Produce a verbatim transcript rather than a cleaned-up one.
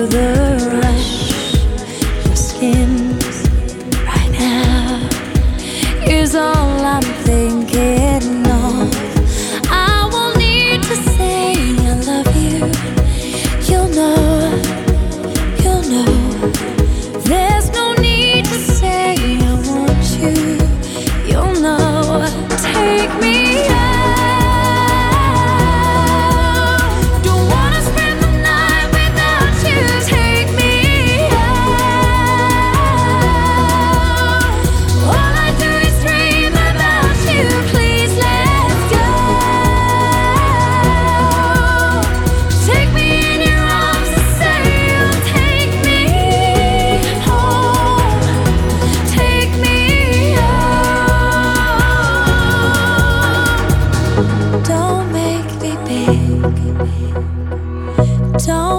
the rush. Your skin right now is all I'm thinking of. I won't need to say I love you. You'll know, you'll know. There's no need to say I want you. You'll know. Take me out. Don't wanna spend the night without you. Take me out. All I do is dream about you. Please let's go. Take me in your arms and say you'll take me home. Take me home. Don't make me big. Don't